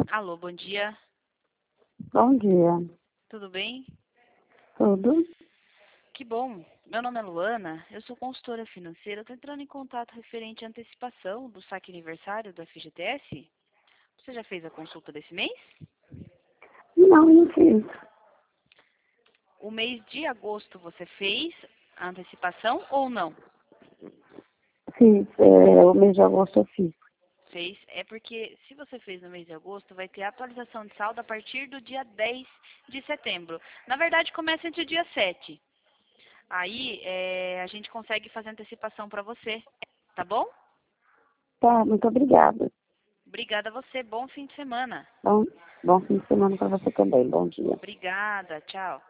Alô, bom dia. Bom dia. Tudo bem? Tudo? Que bom. Meu nome é Luana, eu sou consultora financeira. Estou entrando em contato referente à antecipação do saque aniversário do FGTS. Você já fez a consulta desse mês? Não fiz. O mês de agosto você fez a antecipação ou não? Fiz. O mês de agosto eu fiz. Fez. É porque se você fez no mês de agosto, vai ter atualização de saldo a partir do dia 10 de setembro. Na verdade, começa entre o dia 7. Aí a gente consegue fazer antecipação para você, tá bom? Tá, muito obrigada. Obrigada a você. Bom fim de semana. Bom fim de semana para você também. Bom dia. Obrigada. Tchau.